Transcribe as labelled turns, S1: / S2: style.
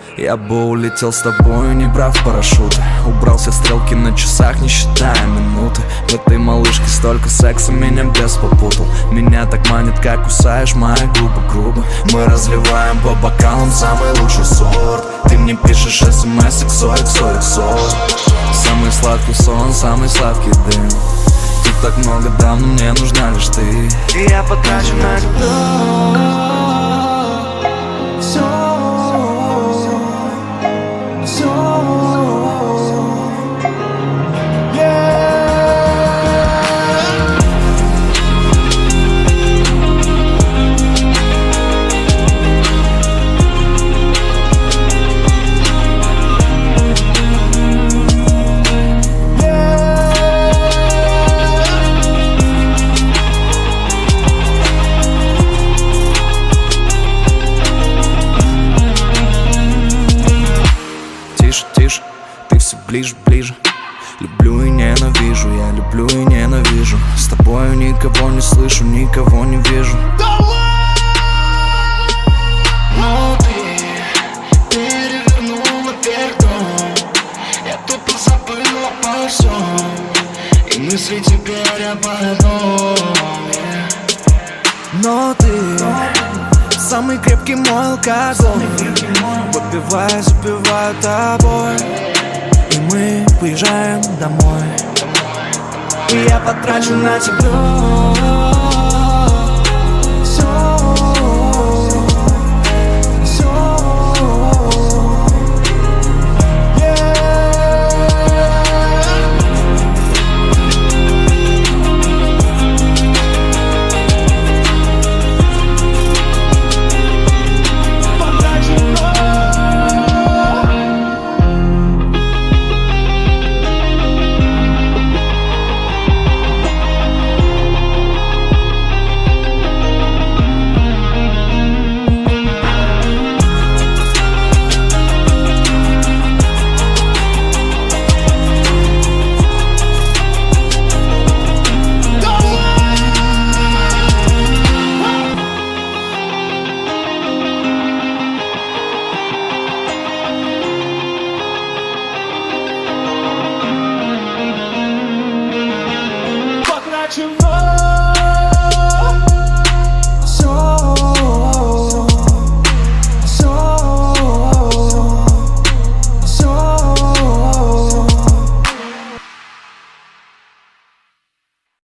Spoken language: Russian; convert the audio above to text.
S1: Я бы улетел с тобою, не брав парашюты. Убрал все стрелки на часах, не считая минуты. В этой малышке столько секса, меня бес попутал. Меня так манит, как кусаешь мои губы грубо. Мы разливаем по бокалам самый лучший сорт. Ты мне пишешь смс XOXO. Самый сладкий сон, самый сладкий дым. Тут так много дам, но мне нужна лишь ты. И я потрачу на любовь все. Тише, ты все ближе, ближе. Люблю и ненавижу, я люблю и ненавижу. С тобою никого не слышу, никого не вижу.
S2: Но ты перевернула вверх дом. Я тупо забыл обо всем, и мысли теперь об одном.
S1: Но ты самый крепкий мой алкоголь. Выпивая, запиваю тобой, и мы уезжаем домой. И я потрачу на тебя